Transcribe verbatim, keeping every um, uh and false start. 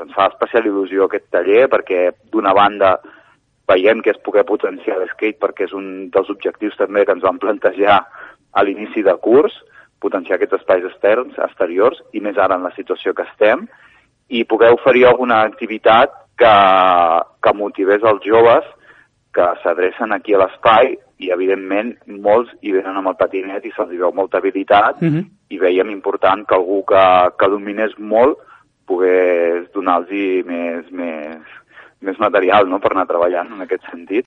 ens fa especial il·lusió aquest taller perquè, d'una banda, veiem que és poder potenciar l'skate perquè és un dels objectius també que ens vam plantejar a l'inici de curs, potenciar aquests espais externs, exteriors, i més ara en la situació que estem, i poder oferir alguna activitat que, que motivés els joves que s'adrecen aquí a l'espai i, evidentment, molts hi venen amb el patinet i se'ls veu molta habilitat uh-huh. i veiem important que algú que, que dominés molt pogués donar-los més, més, més material, no?, per anar treballant en aquest sentit.